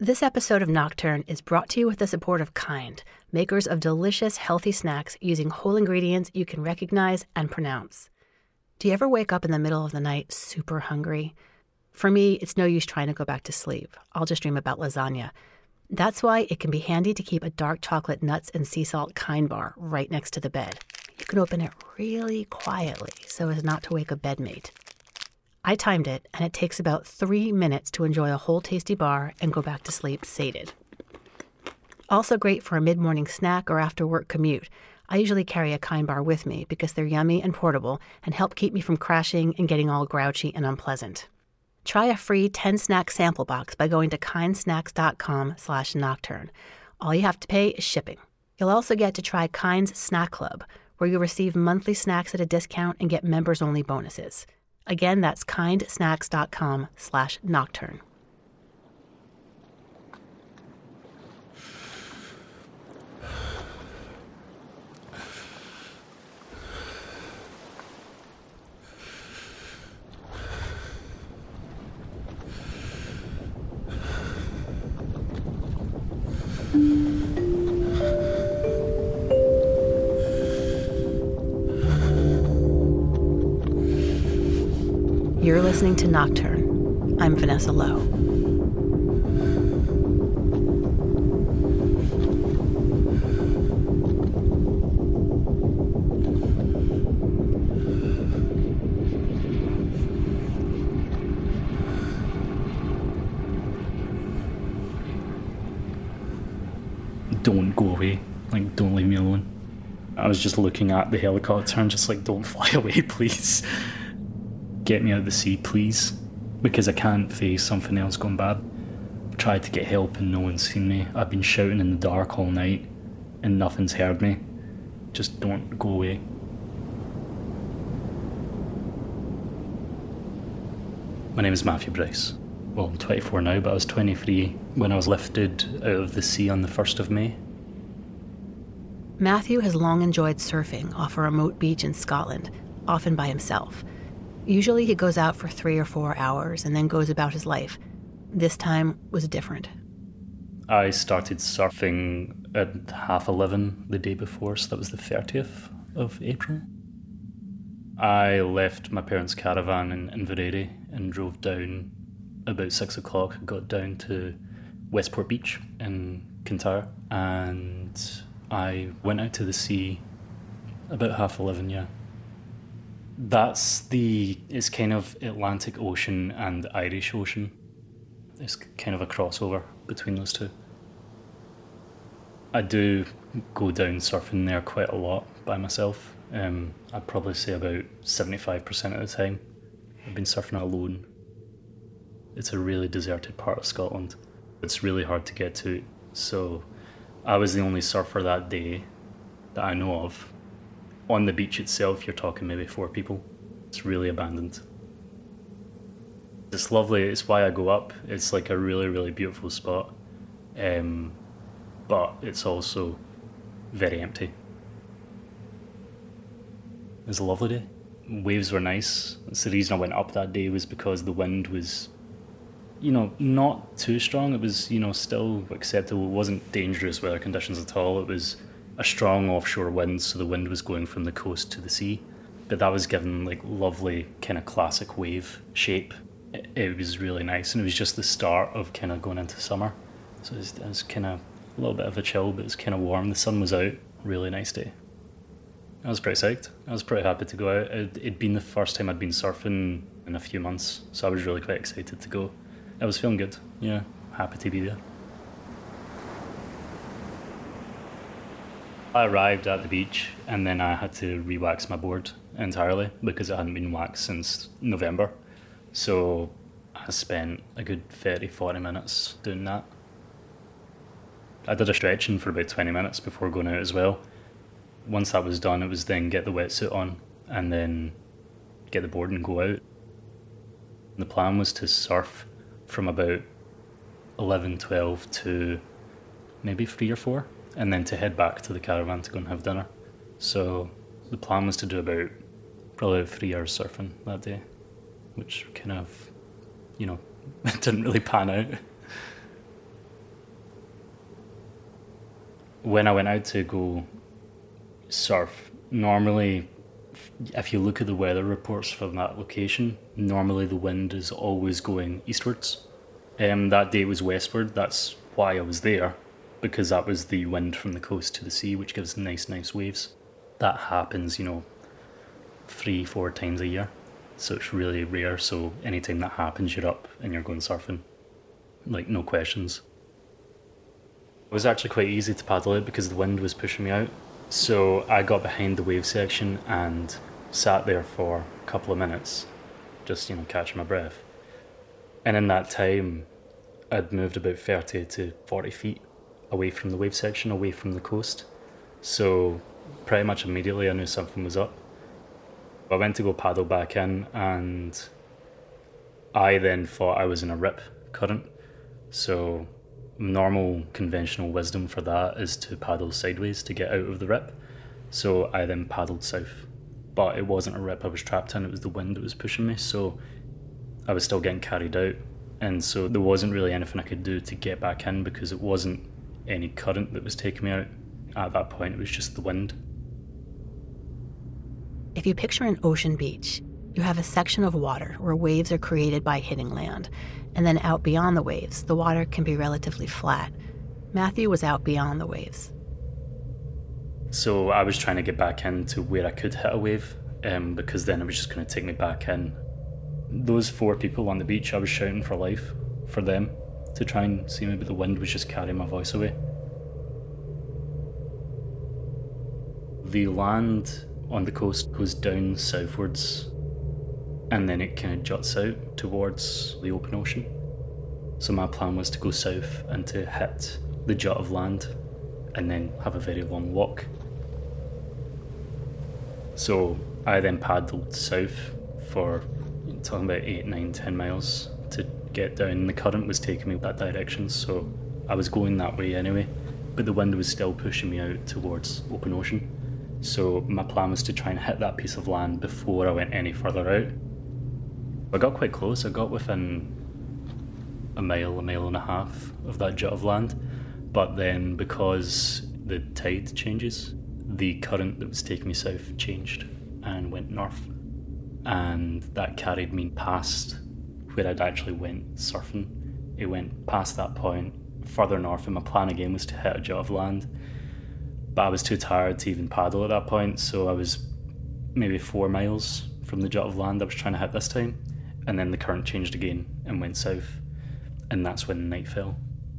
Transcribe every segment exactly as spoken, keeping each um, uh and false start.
This episode of Nocturne is brought to you with the support of Kind, makers of delicious, healthy snacks using whole ingredients you can recognize and pronounce. Do you ever wake up in the middle of the night super hungry? For me, it's no use trying to go back to sleep. I'll just dream about lasagna. That's why it can be handy to keep a dark chocolate nuts and sea salt Kind bar right next to the bed. You can open it really quietly so as not to wake a bedmate. I timed it, and it takes about three minutes to enjoy a whole tasty bar and go back to sleep sated. Also great for a mid-morning snack or after-work commute. I usually carry a Kind bar with me because they're yummy and portable and help keep me from crashing and getting all grouchy and unpleasant. Try a free ten-snack sample box by going to kindsnacks.com slash nocturne. All you have to pay is shipping. You'll also get to try Kind's Snack Club, where you'll receive monthly snacks at a discount and get members-only bonuses. Again, that's kindsnacks.com slash nocturne. You're listening to Nocturne. I'm Vanessa Lowe. Don't go away. Like, don't leave me alone. I was just looking at the helicopter and just like, don't fly away, please. Get me out of the sea, please, because I can't face something else going bad. I've tried to get help and no one's seen me. I've been shouting in the dark all night and nothing's heard me. Just don't go away. My name is Matthew Bryce. Well, I'm twenty-four now, but I was twenty-three when I was lifted out of the sea on the first of May. Matthew has long enjoyed surfing off a remote beach in Scotland, often by himself. Usually he goes out for three or four hours and then goes about his life. This time was different. I started surfing at half eleven the day before, so that was the thirtieth of April. I left my parents' caravan in Inverary and drove down about six o'clock, got down to Westport Beach in Kintyre, and I went out to the sea about half eleven, yeah. That's the, it's kind of Atlantic Ocean and Irish Ocean. It's kind of a crossover between those two. I do go down surfing there quite a lot by myself. Um, I'd probably say about seventy-five percent of the time I've been surfing alone. It's a really deserted part of Scotland. It's really hard to get to, so I was the only surfer that day that I know of. On the beach itself, you're talking maybe four people. It's really abandoned. It's lovely, it's why I go up. It's like a really, really beautiful spot. Um, but it's also very empty. It was a lovely day. Waves were nice. That's the reason I went up that day, was because the wind was, you know, not too strong. It was, you know, still acceptable. It wasn't dangerous weather conditions at all. It was a strong offshore wind, so the wind was going from the coast to the sea. But that was given like lovely kind of classic wave shape. It, it was really nice, and it was just the start of kind of going into summer. So it was, it was kind of a little bit of a chill, but it was kind of warm. The sun was out. Really nice day. I was pretty psyched. I was pretty happy to go out. It, it'd been the first time I'd been surfing in a few months, so I was really quite excited to go. I was feeling good. Yeah, happy to be there. I arrived at the beach and then I had to re-wax my board entirely because it hadn't been waxed since November. So I spent a good thirty, forty minutes doing that. I did a stretching for about twenty minutes before going out as well. Once that was done, it was then get the wetsuit on and then get the board and go out. The plan was to surf from about eleven, twelve to maybe three or four, and then to head back to the caravan to go and have dinner. So the plan was to do about probably about three hours surfing that day, which kind of, you know, didn't really pan out. When I went out to go surf, normally, if you look at the weather reports from that location, normally the wind is always going eastwards. Um, that day it was westward. That's why I was there, because that was the wind from the coast to the sea, which gives nice, nice waves. That happens, you know, three, four times a year. So it's really rare. So anytime that happens, you're up and you're going surfing. Like, no questions. It was actually quite easy to paddle out because the wind was pushing me out. So I got behind the wave section and sat there for a couple of minutes, just, you know, catching my breath. And in that time, I'd moved about thirty to forty feet away from the wave section, away from the coast. So pretty much immediately I knew something was up. I went to go paddle back in, and I then thought I was in a rip current. So normal conventional wisdom for that is to paddle sideways to get out of the rip. So I then paddled south. But it wasn't a rip I was trapped in, it was the wind that was pushing me. So I was still getting carried out. And so there wasn't really anything I could do to get back in because it wasn't any current that was taking me out. At that point, it was just the wind. If you picture an ocean beach, you have a section of water where waves are created by hitting land. And then out beyond the waves, the water can be relatively flat. Matthew was out beyond the waves. So I was trying to get back into where I could hit a wave, um, because then it was just going to take me back in. Those four people on the beach, I was shouting for life for them to try and see me, but the wind was just carrying my voice away. The land on the coast goes down southwards, and then it kind of juts out towards the open ocean. So my plan was to go south and to hit the jut of land and then have a very long walk. So I then paddled south for, talking about eight, nine, ten miles to get down. The current was taking me that direction, so I was going that way anyway, but the wind was still pushing me out towards open ocean. So my plan was to try and hit that piece of land before I went any further out. I got quite close. I got within a mile, a mile and a half of that jut of land, but then because the tide changes, the current that was taking me south changed and went north, and that carried me past where I'd actually went surfing. It went past that point, further north, and my plan again was to hit a jut of land, but I was too tired to even paddle at that point, so I was maybe four miles from the jut of land I was trying to hit this time, and then the current changed again and went south, and that's when night fell.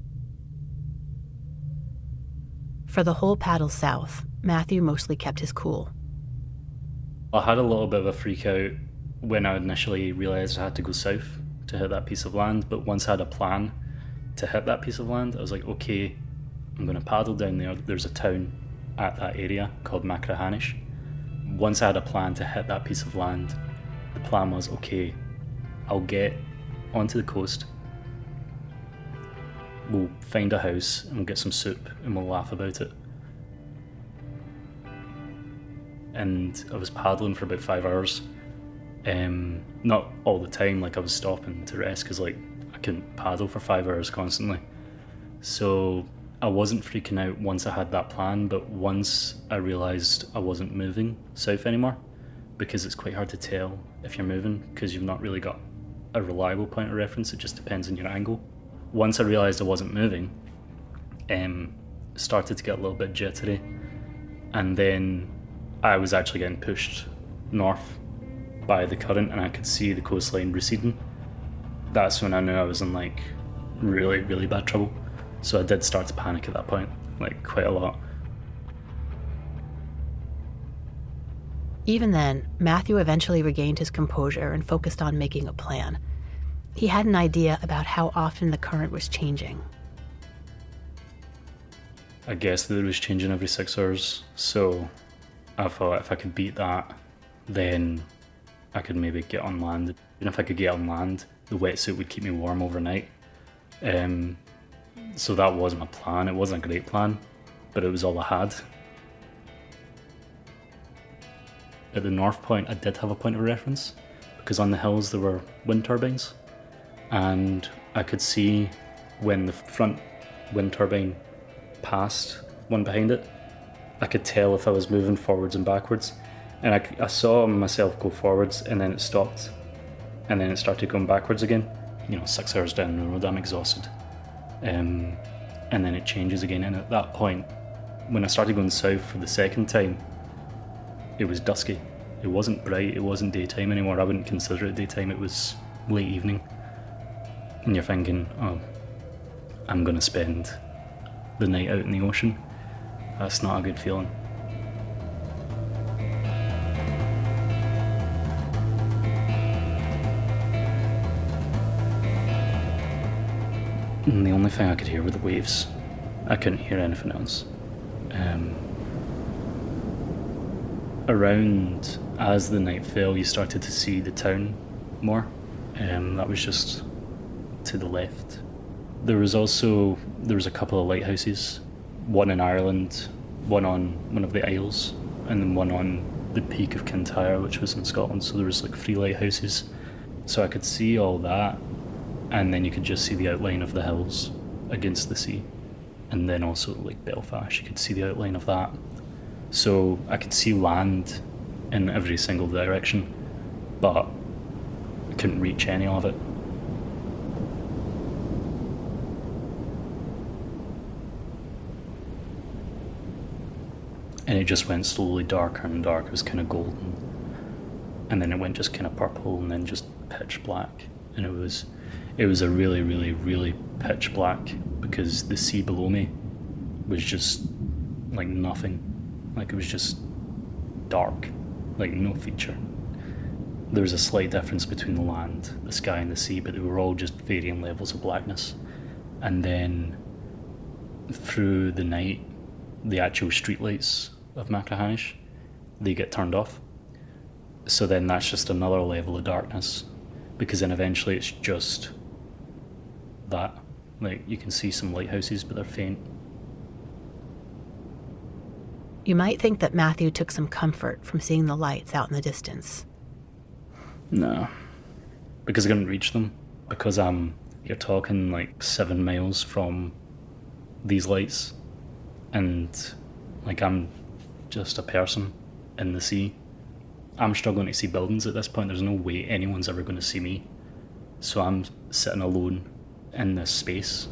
For the whole paddle south, Matthew mostly kept his cool. I had a little bit of a freak out when I initially realised I had to go south to hit that piece of land, but once I had a plan to hit that piece of land, I was like, okay, I'm going to paddle down there. There's a town at that area called Machrihanish. Once I had a plan to hit that piece of land, the plan was, okay, I'll get onto the coast, we'll find a house and we'll get some soup and we'll laugh about it. And I was paddling for about five hours. Um, not all the time, like I was stopping to rest because like I couldn't paddle for five hours constantly. So I wasn't freaking out once I had that plan, but once I realised I wasn't moving south anymore, because it's quite hard to tell if you're moving because you've not really got a reliable point of reference, it just depends on your angle. Once I realised I wasn't moving, um, started to get a little bit jittery, and then I was actually getting pushed north by the current and I could see the coastline receding. That's when I knew I was in like really, really bad trouble. So I did start to panic at that point, like quite a lot. Even then, Matthew eventually regained his composure and focused on making a plan. He had an idea about how often the current was changing. I guess that it was changing every six hours, so I thought if I could beat that, then I could maybe get on land. And if I could get on land, the wetsuit would keep me warm overnight. Um, so that was my plan. It wasn't a great plan, but it was all I had. At the north point, I did have a point of reference, because on the hills there were wind turbines, and I could see when the front wind turbine passed one behind it, I could tell if I was moving forwards and backwards. And I, I saw myself go forwards, and then it stopped. And then it started going backwards again. You know, six hours down the road, I'm exhausted. Um, and then it changes again. And at that point, when I started going south for the second time, it was dusky. It wasn't bright, it wasn't daytime anymore. I wouldn't consider it daytime, it was late evening. And you're thinking, oh, I'm gonna spend the night out in the ocean. That's not a good feeling. And the only thing I could hear were the waves. I couldn't hear anything else. Um, around, as the night fell, you started to see the town more. Um, that was just to the left. There was also, there was a couple of lighthouses. One in Ireland, one on one of the Isles, and then one on the peak of Kintyre, which was in Scotland. So there was like three lighthouses. So I could see all that, and then you could just see the outline of the hills against the sea. And then also like Belfast, you could see the outline of that. So I could see land in every single direction, but I couldn't reach any of it. And it just went slowly darker and darker. It was kind of golden, and then it went just kind of purple, and then just pitch black. And it was, it was a really, really, really pitch black, because the sea below me was just like nothing. Like it was just dark, like no feature. There was a slight difference between the land, the sky, and the sea, but they were all just varying levels of blackness. And then through the night, the actual streetlights of Machrihanish, they get turned off. So then that's just another level of darkness, because then eventually it's just that. Like you can see some lighthouses, but they're faint. You might think that Matthew took some comfort from seeing the lights out in the distance. No, because I couldn't reach them. Because um, you're talking like seven miles from these lights, and like I'm just a person in the sea. I'm struggling to see buildings at this point. There's no way anyone's ever going to see me. So I'm sitting alone in this space.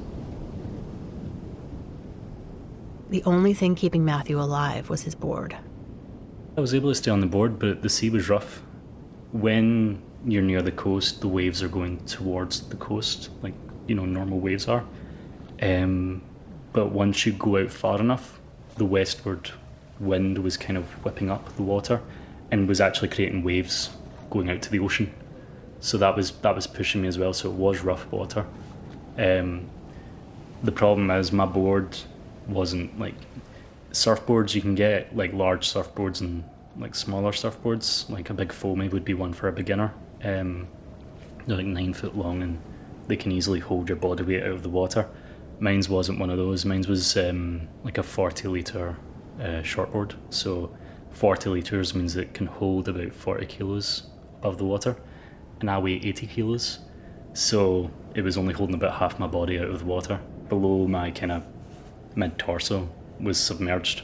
The only thing keeping Matthew alive was his board. I was able to stay on the board, but the sea was rough. When you're near the coast, the waves are going towards the coast, like, you know, normal waves are. Um, but once you go out far enough, the westward wind was kind of whipping up the water and was actually creating waves going out to the ocean. So that was that was pushing me as well, so it was rough water. Um, the problem is my board wasn't like surfboards. You can get like large surfboards and like smaller surfboards. Like a big foamy would be one for a beginner. Um, they're like nine foot long and they can easily hold your body weight out of the water. Mine's wasn't one of those. Mine's was um, like a forty litre uh, shortboard. So forty litres means it can hold about forty kilos above the water, and I weigh eighty kilos. So it was only holding about half my body out of the water. Below my kind of mid-torso was submerged.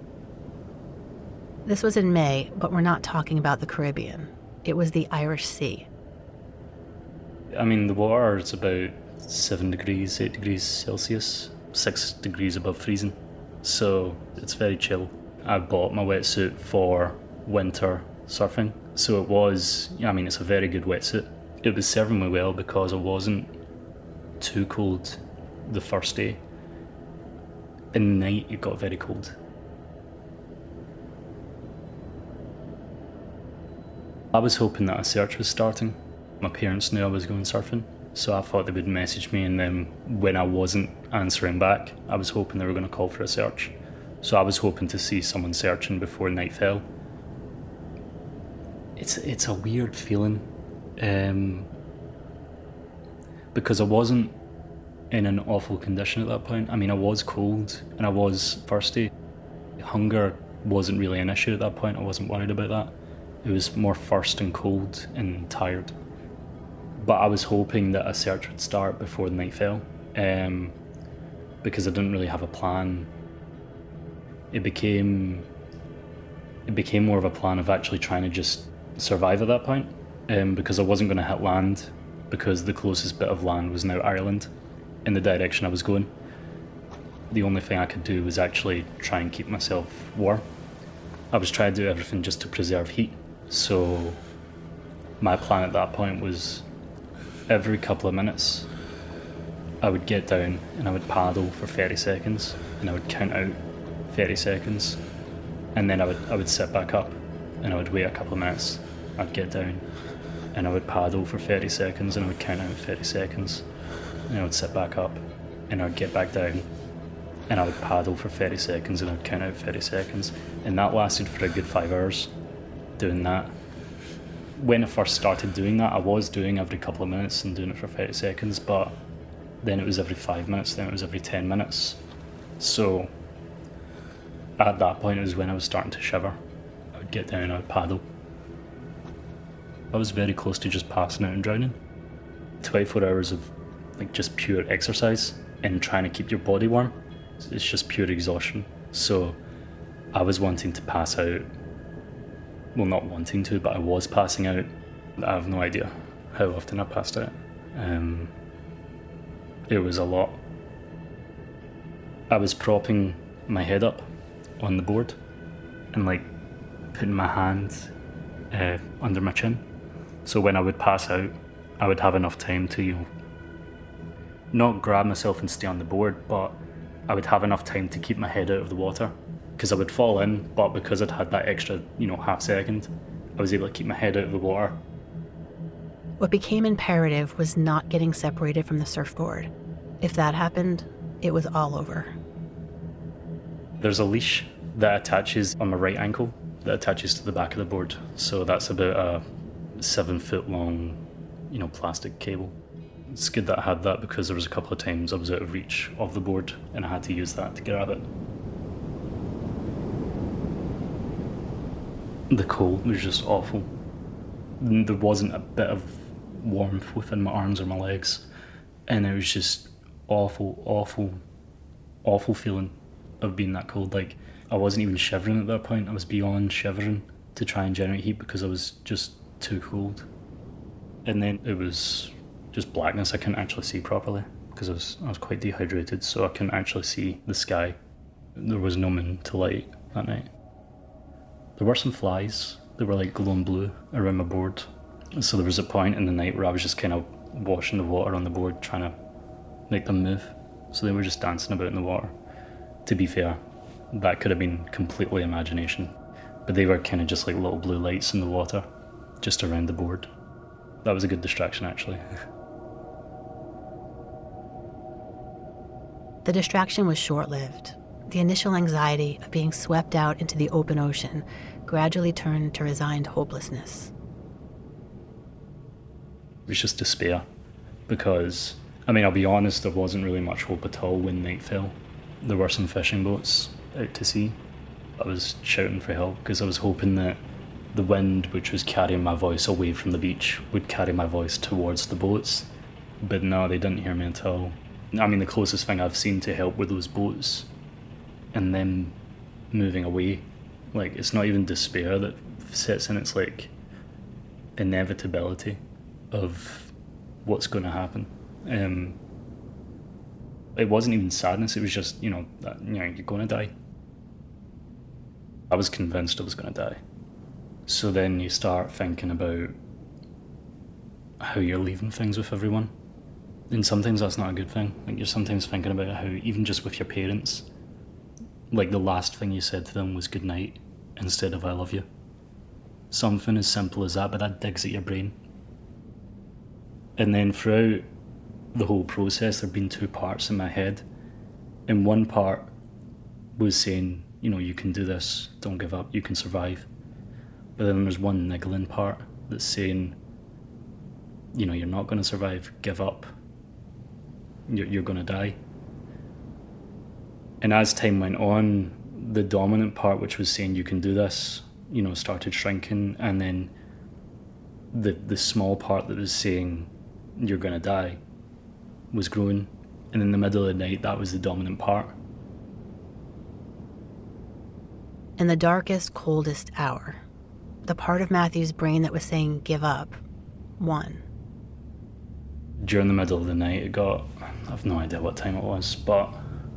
This was in May, but we're not talking about the Caribbean. It was the Irish Sea. I mean, the water is about seven degrees, eight degrees Celsius, six degrees above freezing. So it's very chill. I bought my wetsuit for winter surfing. So it was, I mean, it's a very good wetsuit. It was serving me well because it wasn't too cold the first day. In the night, it got very cold. I was hoping that a search was starting. My parents knew I was going surfing, so I thought they would message me, and then when I wasn't answering back, I was hoping they were going to call for a search. So I was hoping to see someone searching before night fell. It's it's a weird feeling, um, because I wasn't in an awful condition at that point. I mean, I was cold and I was thirsty. Hunger wasn't really an issue at that point. I wasn't worried about that. It was more thirst and cold and tired. But I was hoping that a search would start before the night fell, um, because I didn't really have a plan. it became it became more of a plan of actually trying to just survive at that point, um, because I wasn't going to hit land, because the closest bit of land was now Ireland in the direction I was going. The only thing I could do was actually try and keep myself warm. I was trying to do everything just to preserve heat. So my plan at that point was every couple of minutes I would get down and I would paddle for thirty seconds and I would count out thirty seconds, and then I would I would sit back up and I would wait a couple of minutes. I'd get down and I would paddle for thirty seconds and I would count out thirty seconds, and I would sit back up and I would get back down and I would paddle for thirty seconds and I'd count out thirty seconds, and that lasted for a good five hours doing that. When I first started doing that, I was doing every couple of minutes and doing it for thirty seconds, but then it was every five minutes, then it was every ten minutes. So at that point it was when I was starting to shiver. I would get down and I would paddle. I was very close to just passing out and drowning. twenty-four hours of like just pure exercise and trying to keep your body warm, it's just pure exhaustion. So I was wanting to pass out. Well, not wanting to, but I was passing out. I have no idea how often I passed out. Um, it was a lot. I was propping my head up on the board and like putting my hand uh, under my chin. So when I would pass out, I would have enough time to, you know, not grab myself and stay on the board, but I would have enough time to keep my head out of the water, because I would fall in, but because I'd had that extra, you know, half second, I was able to keep my head out of the water. What became imperative was not getting separated from the surfboard. If that happened, it was all over. There's a leash that attaches on my right ankle that attaches to the back of the board. So that's about a seven foot long, you know, plastic cable. It's good that I had that, because there was a couple of times I was out of reach of the board and I had to use that to grab it. The cold was just awful. There wasn't a bit of warmth within my arms or my legs, and it was just awful, awful, awful feeling of being that cold. Like, I wasn't even shivering at that point. I was beyond shivering to try and generate heat because I was just too cold. And then it was just blackness. I couldn't actually see properly because I was I was quite dehydrated, so I couldn't actually see the sky. There was no moon to light that night. There were some flies that were like glowing blue around my board. So there was a point in the night where I was just kind of washing the water on the board, trying to make them move. So they were just dancing about in the water. To be fair, that could have been completely imagination, but they were kind of just like little blue lights in the water, just around the board. That was a good distraction, actually. The distraction was short-lived. The initial anxiety of being swept out into the open ocean gradually turned to resigned hopelessness. It was just despair, because, I mean, I'll be honest, there wasn't really much hope at all when night fell. There were some fishing boats out to sea. I was shouting for help because I was hoping that the wind, which was carrying my voice away from the beach, would carry my voice towards the boats. But no, they didn't hear me at all. I mean, the closest thing I've seen to help were those boats and them moving away. Like, it's not even despair that sets in, it's like inevitability of what's going to happen. Um, it wasn't even sadness, it was just, you know, that, you know, you're going to die. I was convinced I was going to die. So then you start thinking about how you're leaving things with everyone. And sometimes that's not a good thing. Like, you're sometimes thinking about how, even just with your parents, like the last thing you said to them was good night instead of I love you. Something as simple as that, but that digs at your brain. And then throughout the whole process, there'd been two parts in my head. And one part was saying, you know, you can do this, don't give up, you can survive. But then there's one niggling part that's saying, you know, you're not going to survive, give up, you're, you're going to die. And as time went on, the dominant part, which was saying you can do this, you know, started shrinking, and then the the small part that was saying you're going to die was growing. And in the middle of the night, that was the dominant part. In the darkest, coldest hour, the part of Matthew's brain that was saying give up won. During the middle of the night, it got, I've no idea what time it was, but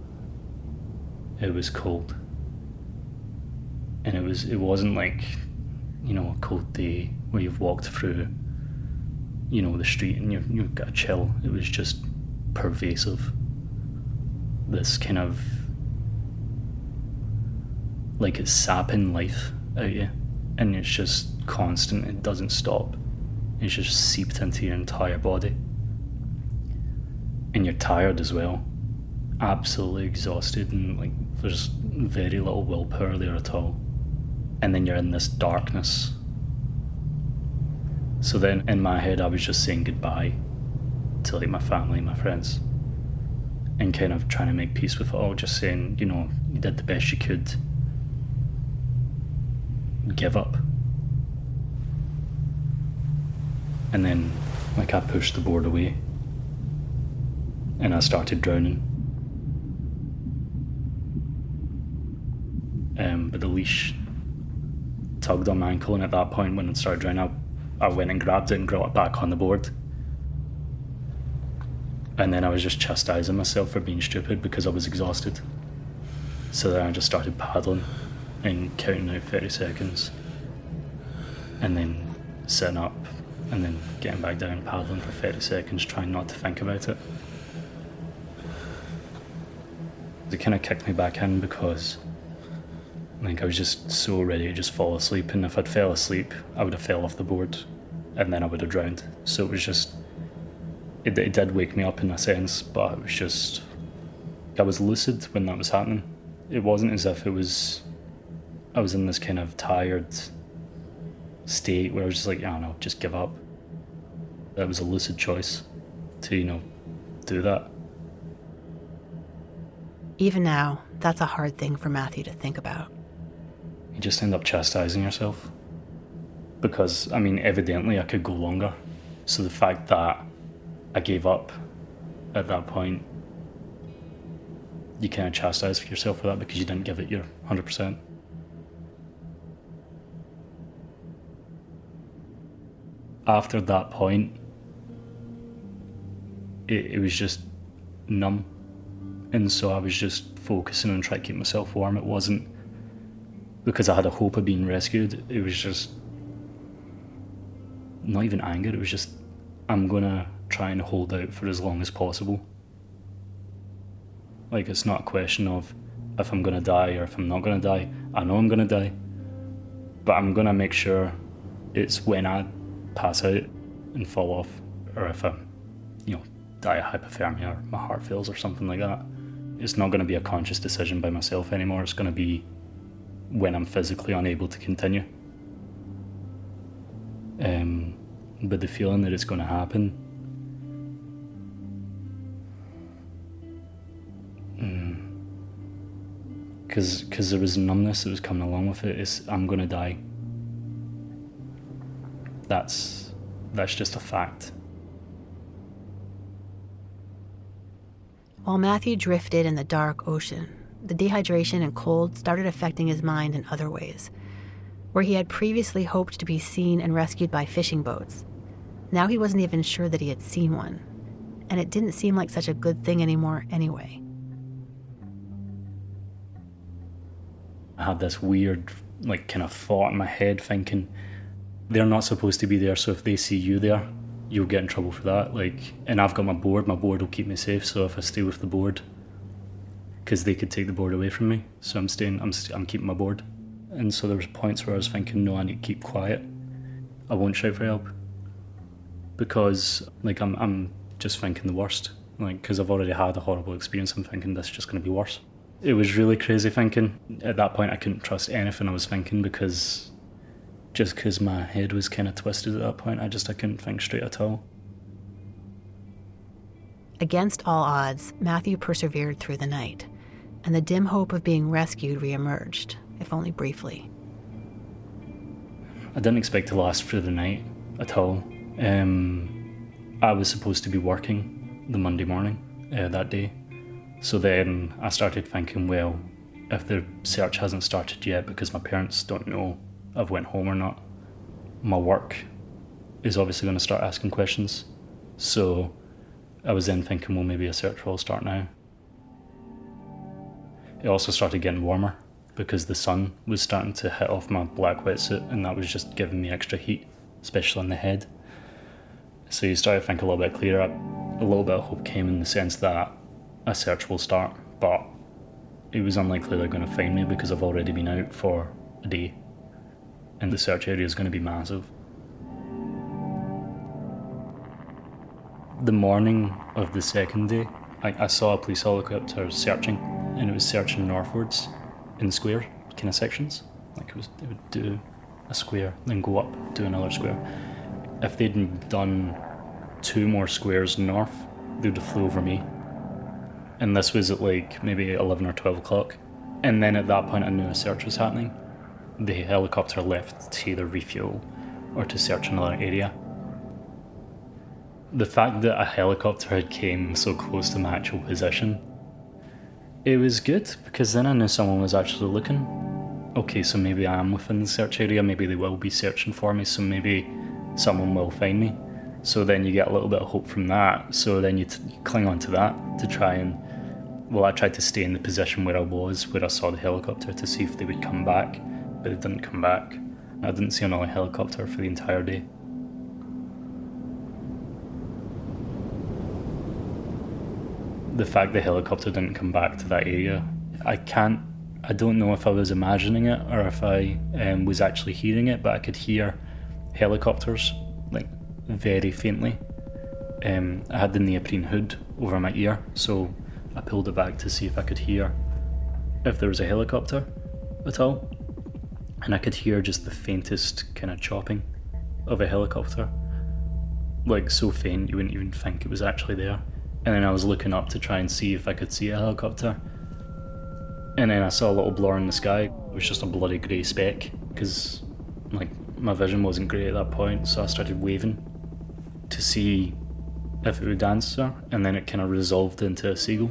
it was cold. And it was, it wasn't like, you know, a cold day where you've walked through, you know, the street and you've, you've got a chill. It was just pervasive. This kind of, like it's sapping life out of you. And it's just constant, it doesn't stop. It's just seeped into your entire body. And you're tired as well. Absolutely exhausted, and like there's very little willpower there at all. And then you're in this darkness. So then in my head I was just saying goodbye to like my family, my friends, and kind of trying to make peace with it all, just saying, you know, you did the best you could. Give up. And then like I pushed the board away and I started drowning. Um, but the leash tugged on my ankle, and at that point when it started drowning, I, I went and grabbed it and got it back on the board. And then I was just chastising myself for being stupid because I was exhausted. So then I just started paddling and counting out thirty seconds. And then sitting up and then getting back down, paddling for thirty seconds, trying not to think about it. It kind of kicked me back in because like I was just so ready to just fall asleep, and if I'd fell asleep I would have fell off the board and then I would have drowned. So it was just, it, it did wake me up in a sense, but it was just, I was lucid when that was happening. It wasn't as if it was, I was in this kind of tired state where I was just like, I don't know, just give up. That was a lucid choice to, you know, do that. Even now, that's a hard thing for Matthew to think about. You just end up chastising yourself. Because, I mean, evidently I could go longer. So the fact that I gave up at that point, you kind of chastise yourself for that because you didn't give it your one hundred percent. After that point, it, it was just numb. And so I was just focusing on trying to keep myself warm. It wasn't because I had a hope of being rescued. It was just not even anger. It was just, I'm gonna try and hold out for as long as possible. Like, it's not a question of if I'm gonna die or if I'm not gonna die. I know I'm gonna die, but I'm gonna make sure it's when I pass out and fall off, or if I, you know, die of hypothermia or my heart fails or something like that. It's not going to be a conscious decision by myself anymore. It's going to be when I'm physically unable to continue. Um, but the feeling that it's going to happen, because mm, because there was numbness that was coming along with it. It's, I'm going to die. That's that's just a fact. While Matthew drifted in the dark ocean, the dehydration and cold started affecting his mind in other ways. Where he had previously hoped to be seen and rescued by fishing boats, now he wasn't even sure that he had seen one, and it didn't seem like such a good thing anymore anyway. I had this weird, like, kind of thought in my head thinking, they're not supposed to be there, so if they see you there, you'll get in trouble for that. Like, and I've got my board, my board will keep me safe, so if I stay with the board, because they could take the board away from me, so I'm staying, I'm, st- I'm keeping my board. And so there was points where I was thinking, no, I need to keep quiet. I won't shout for help. Because, like, I'm I'm just thinking the worst. Like, because I've already had a horrible experience, I'm thinking this is just going to be worse. It was really crazy thinking. At that point, I couldn't trust anything I was thinking because, just because my head was kind of twisted at that point, I just, I couldn't think straight at all. Against all odds, Matthew persevered through the night, and the dim hope of being rescued reemerged, if only briefly. I didn't expect to last through the night at all. Um, I was supposed to be working the Monday morning uh, that day. So then I started thinking, well, if the search hasn't started yet, because my parents don't know I've went home or not, my work is obviously going to start asking questions. So I was then thinking, well, maybe a search will start now. It also started getting warmer because the sun was starting to hit off my black wetsuit, and that was just giving me extra heat, especially on the head. So you start to think a little bit clearer. A little bit of hope came in the sense that a search will start, but it was unlikely they're going to find me because I've already been out for a day and the search area is going to be massive. The morning of the second day, I, I saw a police helicopter searching, and it was searching northwards in square kind of sections. Like it, was, it would do a square, then go up, do another square. If they'd done two more squares north, they would have flew over me. And this was at like maybe eleven or twelve o'clock. And then at that point I knew a search was happening. The helicopter left to either refuel or to search another area. The fact that a helicopter had came so close to my actual position, it was good, because then I knew someone was actually looking. Okay, so maybe I am within the search area, maybe they will be searching for me, so maybe someone will find me. So then you get a little bit of hope from that, so then you, t- you cling on to that to try and, well, I tried to stay in the position where I was, where I saw the helicopter, to see if they would come back, but they didn't come back. I didn't see another helicopter for the entire day. The fact the helicopter didn't come back to that area, I can't, I don't know if I was imagining it or if I um, was actually hearing it, but I could hear helicopters, like, very faintly. Um, I had the neoprene hood over my ear, so I pulled it back to see if I could hear if there was a helicopter at all. And I could hear just the faintest kind of chopping of a helicopter. Like, so faint you wouldn't even think it was actually there. And then I was looking up to try and see if I could see a helicopter. And then I saw a little blur in the sky. It was just a bloody grey speck, because like my vision wasn't great at that point, so I started waving to see if it would answer, and then it kind of resolved into a seagull.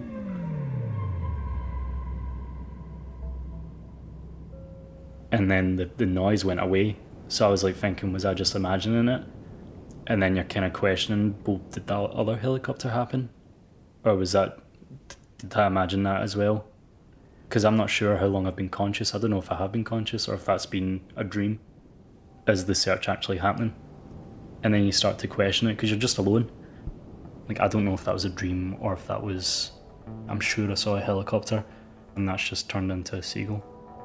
And then the, the noise went away, so I was like thinking, was I just imagining it? And then you're kind of questioning, well, did that other helicopter happen? Or was that, did I imagine that as well? Because I'm not sure how long I've been conscious. I don't know if I have been conscious or if that's been a dream. Is the search actually happening? And then you start to question it because you're just alone. Like, I don't know if that was a dream or if that was, I'm sure I saw a helicopter and that's just turned into a seagull.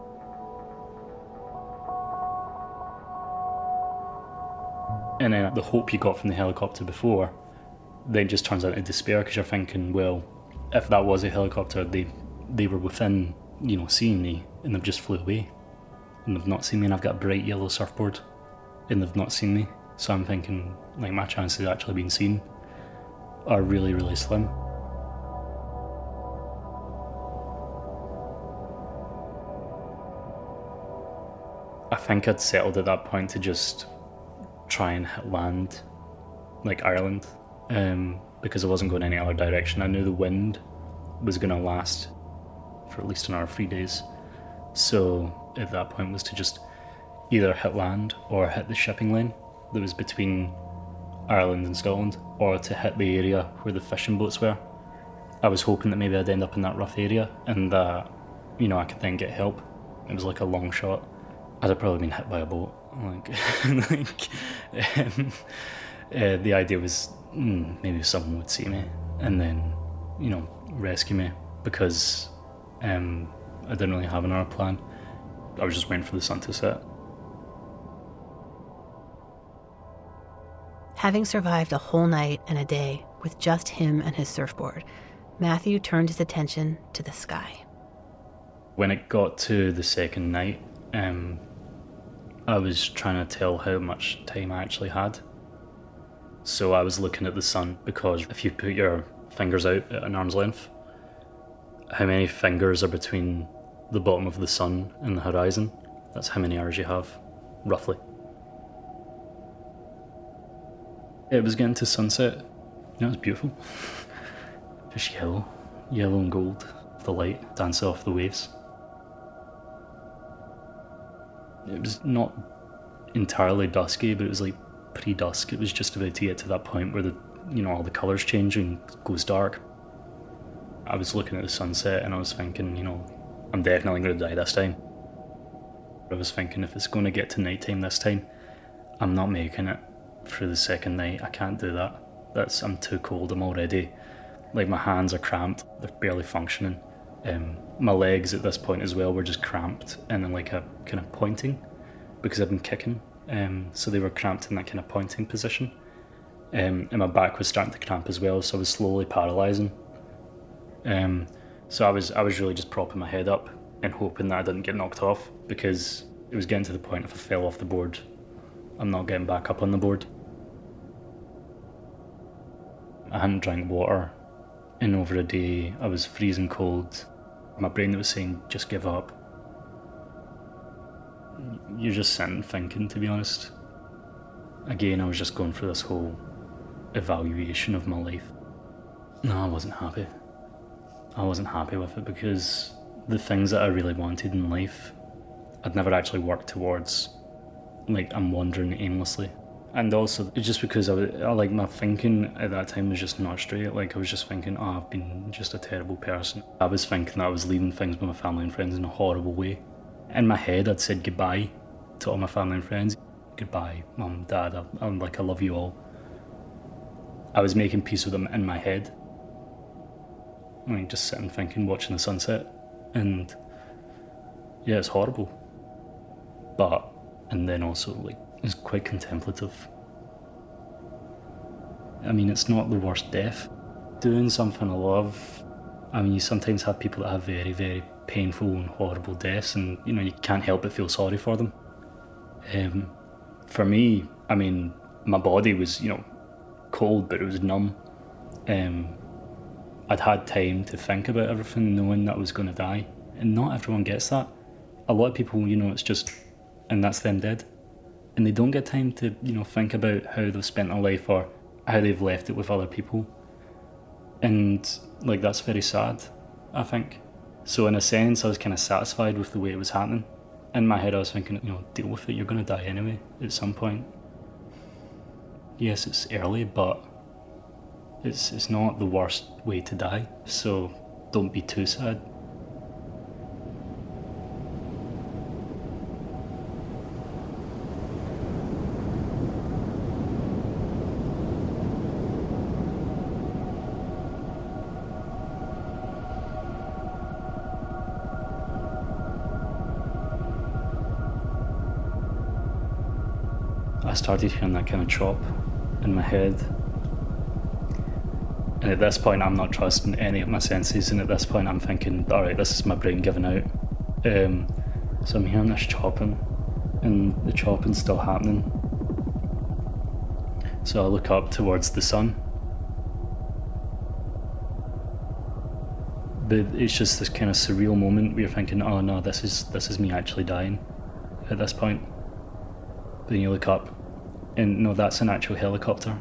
And then the hope you got from the helicopter before then just turns out into despair, because you're thinking, well, if that was a helicopter, they they were within, you know, seeing me, and they've just flew away. And they've not seen me, and I've got a bright yellow surfboard, and they've not seen me. So I'm thinking, like, my chances of actually being seen are really, really slim. I think I'd settled at that point to just try and hit land, like Ireland, um, because I wasn't going any other direction. I knew the wind was going to last for at least another three days. So at that point was to just either hit land or hit the shipping lane that was between Ireland and Scotland, or to hit the area where the fishing boats were. I was hoping that maybe I'd end up in that rough area and that, you know, I could then get help. It was like a long shot. I'd have probably been hit by a boat. Like, like um, uh, the idea was mm, maybe someone would see me and then, you know, rescue me, because um, I didn't really have another plan. I was just waiting for the sun to set. Having survived a whole night and a day with just him and his surfboard, Matthew turned his attention to the sky. When it got to the second night, um, I was trying to tell how much time I actually had. So I was looking at the sun, because if you put your fingers out at an arm's length, how many fingers are between the bottom of the sun and the horizon? That's how many hours you have, roughly. It was getting to sunset. You know, it was beautiful. Just yellow, yellow and gold, the light dancing off the waves. It was not entirely dusky, but it was like pre-dusk. It was just about to get to that point where the, you know, all the colours change and goes dark. I was looking at the sunset and I was thinking, you know, I'm definitely going to die this time. I was thinking, if it's going to get to nighttime this time, I'm not making it for the second night. I can't do that. That's I'm too cold. I'm already, like, my hands are cramped. They're barely functioning. Um, my legs at this point as well were just cramped and then like a kind of pointing, because I've been kicking. Um, so they were cramped in that kind of pointing position. Um, and my back was starting to cramp as well, so I was slowly paralysing. Um, so I was I was really just propping my head up and hoping that I didn't get knocked off, because it was getting to the point if I fell off the board, I'm not getting back up on the board. I hadn't drank water in over a day. I was freezing cold. My brain was saying, just give up. You're just sitting thinking, to be honest. Again, I was just going through this whole evaluation of my life. No, I wasn't happy. I wasn't happy with it, because the things that I really wanted in life, I'd never actually worked towards. Like, I'm wandering aimlessly. And also, it's just because I was, I, like, my thinking at that time was just not straight. Like, I was just thinking, oh, I've been just a terrible person. I was thinking that I was leaving things with my family and friends in a horrible way. In my head, I'd said goodbye to all my family and friends. Goodbye, mum, dad, I, I'm like, I love you all. I was making peace with them in my head. I mean, just sitting thinking, watching the sunset. And yeah, it's horrible. But, and then also, like, it's quite contemplative. I mean, it's not the worst death. Doing something I love, I mean, you sometimes have people that have very, very painful and horrible deaths, and, you know, you can't help but feel sorry for them. Um, for me, I mean, my body was, you know, cold, but it was numb. Um, I'd had time to think about everything, knowing that I was going to die. And not everyone gets that. A lot of people, you know, it's just, and that's them dead. And they don't get time to, you know, think about how they've spent their life or how they've left it with other people. And, like, that's very sad, I think. So in a sense, I was kind of satisfied with the way it was happening. In my head, I was thinking, you know, deal with it, you're going to die anyway, at some point. Yes, it's early, but it's it's not the worst way to die, so don't be too sad. I started hearing that kind of chop in my head. And at this point, I'm not trusting any of my senses, and at this point I'm thinking, alright, this is my brain giving out. Um, so I'm hearing this chopping, and the chopping's still happening. So I look up towards the sun. But it's just this kind of surreal moment where you're thinking, oh no, this is this is me actually dying at this point. But then you look up, and no, that's an actual helicopter.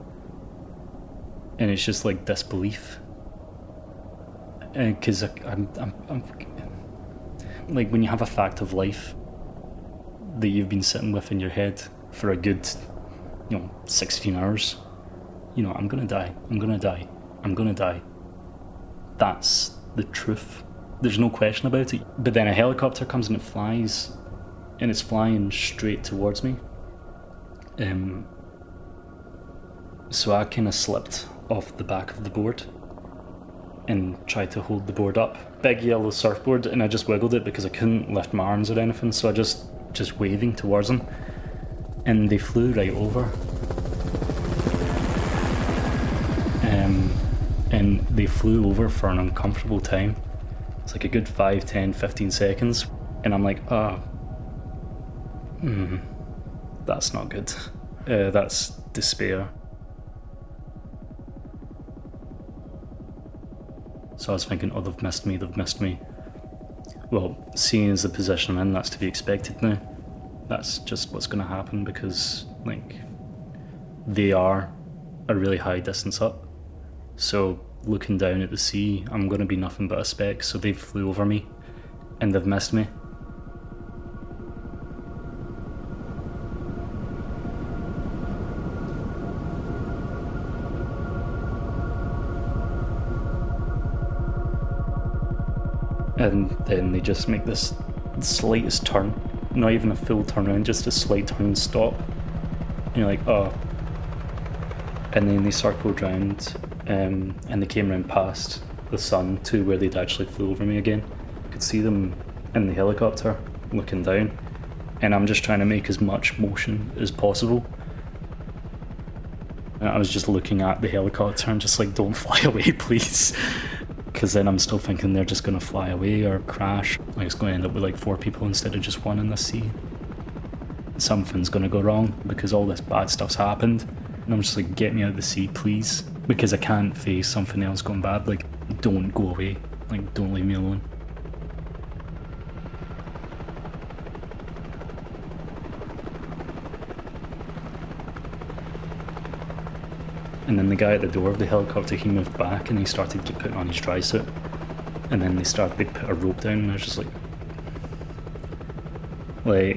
And it's just like disbelief. Because I'm, I'm, I'm, like, when you have a fact of life that you've been sitting with in your head for a good, you know, sixteen hours, you know, I'm gonna die, I'm gonna die, I'm gonna die. That's the truth. There's no question about it. But then a helicopter comes and it flies, and it's flying straight towards me. Um, so I kind of slipped off the back of the board and tried to hold the board up. Big yellow surfboard, and I just wiggled it because I couldn't lift my arms or anything, so I just just waving towards them, and they flew right over. Um, and they flew over for an uncomfortable time. It's like a good five, ten, fifteen seconds, and I'm like, oh, mm, that's not good. Uh, that's despair. So I was thinking, oh, they've missed me, they've missed me. Well, seeing as the position I'm in, that's to be expected now. That's just what's going to happen, because, like, they are a really high distance up. So looking down at the sea, I'm going to be nothing but a speck. So they flew over me, and they've missed me. And then they just make this slightest turn, not even a full turn around, just a slight turn and stop. And you're like, oh. And then they circled round, um, and they came round past the sun to where they'd actually flew over me again. I could see them in the helicopter looking down, and I'm just trying to make as much motion as possible. And I was just looking at the helicopter and just like, don't fly away, please. Because then I'm still thinking they're just going to fly away or crash. Like it's going to end up with like four people instead of just one in the sea. Something's going to go wrong because all this bad stuff's happened. And I'm just like, get me out of the sea, please. Because I can't face something else going bad. Like, don't go away. Like, don't leave me alone. And then the guy at the door of the helicopter, he moved back and he started putting on his dry suit. And then they started, they put a rope down and I was just like... Like...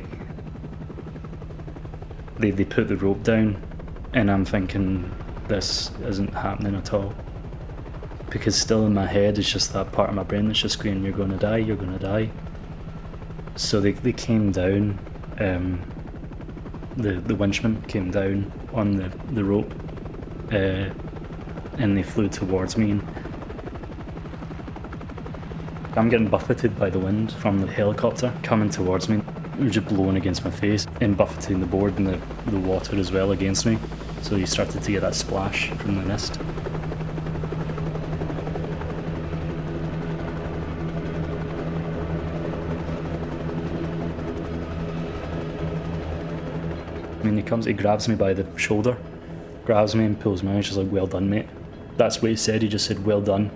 They, they put the rope down and I'm thinking, this isn't happening at all. Because still in my head is just that part of my brain that's just going, you're going to die, you're going to die. So they, they came down, um, the, the winchman came down on the, the rope. Uh, and they flew towards me. And I'm getting buffeted by the wind from the helicopter coming towards me. It was just blowing against my face and buffeting the board and the, the water as well against me. So you started to get that splash from the mist. I mean, he comes, he grabs me by the shoulder, grabs me and pulls me out. He's like, well done, mate. That's what he said. He just said, well done.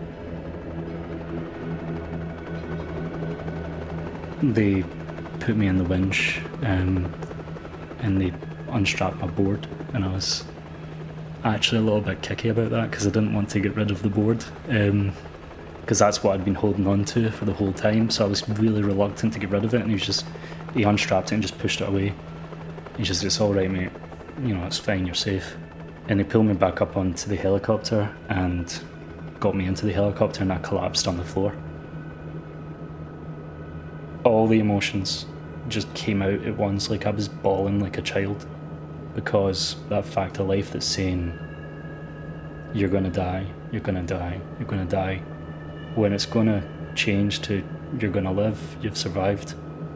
They put me in the winch um, and they unstrapped my board, and I was actually a little bit kicky about that because I didn't want to get rid of the board because um, that's what I'd been holding on to for the whole time, so I was really reluctant to get rid of it. And he was just, he unstrapped it and just pushed it away. He just, it's all right, mate, you know, it's fine, you're safe. And they pulled me back up onto the helicopter and got me into the helicopter, and I collapsed on the floor. All the emotions just came out at once, like I was bawling like a child, because that fact of life that's saying you're gonna die, you're gonna die, you're gonna die, when it's gonna change to you're gonna live, you've survived.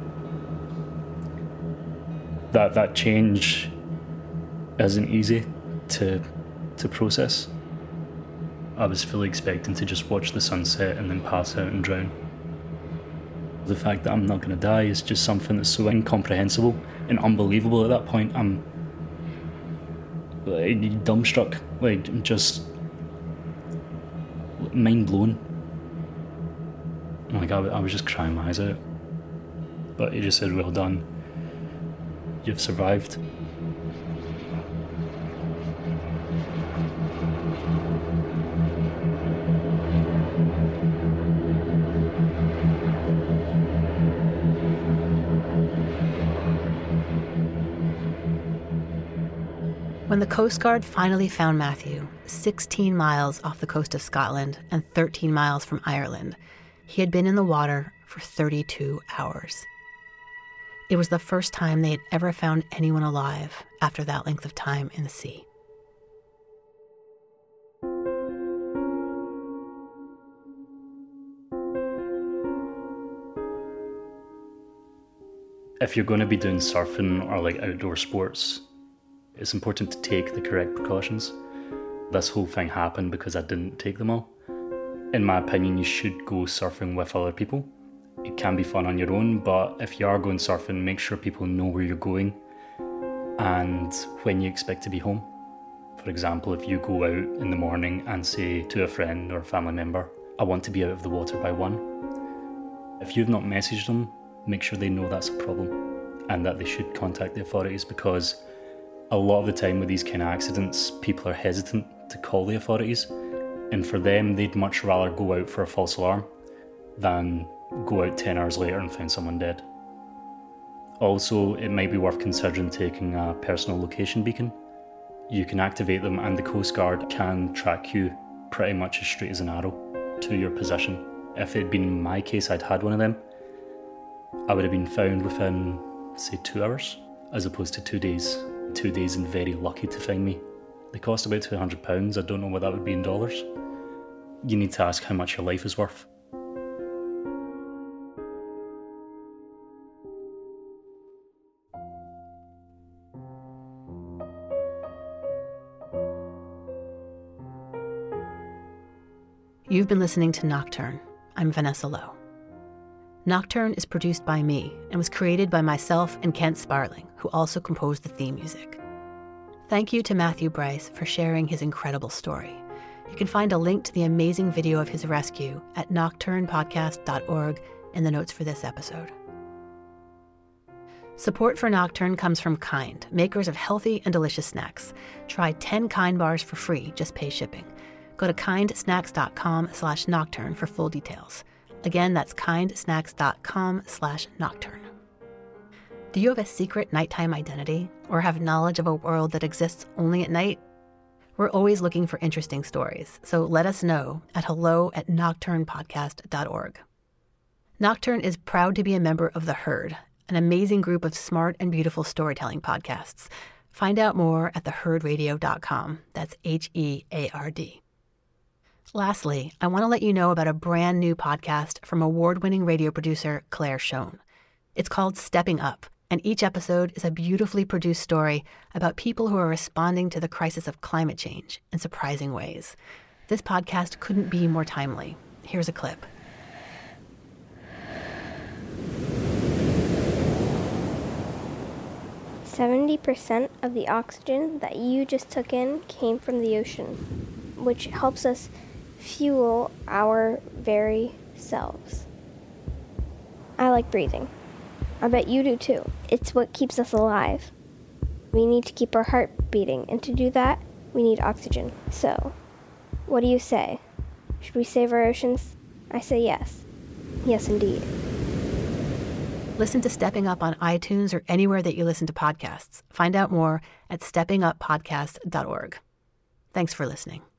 That that change isn't easy to to process. I was fully expecting to just watch the sunset and then pass out and drown. The fact that I'm not going to die is just something that's so incomprehensible and unbelievable at that point. I'm like, dumbstruck, like just mind blown. Like I, I was just crying my eyes out. But he just said, well done, you've survived. When the Coast Guard finally found Matthew, sixteen miles off the coast of Scotland and thirteen miles from Ireland, he had been in the water for thirty-two hours. It was the first time they had ever found anyone alive after that length of time in the sea. If you're going to be doing surfing or like outdoor sports, it's important to take the correct precautions. This whole thing happened because I didn't take them all. In my opinion, you should go surfing with other people. It can be fun on your own, but if you are going surfing, make sure people know where you're going and when you expect to be home. For example, if you go out in the morning and say to a friend or a family member, I want to be out of the water by one. If you've not messaged them, make sure they know that's a problem and that they should contact the authorities, because a lot of the time with these kind of accidents, people are hesitant to call the authorities, and for them, they'd much rather go out for a false alarm than go out ten hours later and find someone dead. Also, it might be worth considering taking a personal location beacon. You can activate them and the Coast Guard can track you pretty much as straight as an arrow to your position. if it had been my case I'd had one of them, I would have been found within, say, two hours, as opposed to two days. Two days and very lucky to find me. They cost about two hundred pounds, I don't know what that would be in dollars. You need to ask how much your life is worth. You've been listening to Nocturne. I'm Vanessa Lowe. Nocturne is produced by me and was created by myself and Kent Sparling, who also composed the theme music. Thank you to Matthew Bryce for sharing his incredible story. You can find a link to the amazing video of his rescue at nocturne podcast dot org in the notes for this episode. Support for Nocturne comes from Kind, makers of healthy and delicious snacks. Try ten Kind bars for free, just pay shipping. Go to kindsnacks.com slash nocturne for full details. Again, that's kindsnacks.com slash nocturne. Do you have a secret nighttime identity or have knowledge of a world that exists only at night? We're always looking for interesting stories, so let us know at hello at nocturne podcast dot org. Nocturne is proud to be a member of The Herd, an amazing group of smart and beautiful storytelling podcasts. Find out more at the herd radio dot com. That's H E A R D. Lastly, I want to let you know about a brand new podcast from award-winning radio producer Claire Schoen. It's called Stepping Up, and each episode is a beautifully produced story about people who are responding to the crisis of climate change in surprising ways. This podcast couldn't be more timely. Here's a clip. seventy percent of the oxygen that you just took in came from the ocean, which helps us fuel our very selves. I like breathing. I bet you do too. It's what keeps us alive. We need to keep our heart beating, and to do that, we need oxygen. So, what do you say? Should we save our oceans? I say yes. Yes, indeed. Listen to Stepping Up on iTunes or anywhere that you listen to podcasts. Find out more at stepping up podcast dot org. Thanks for listening.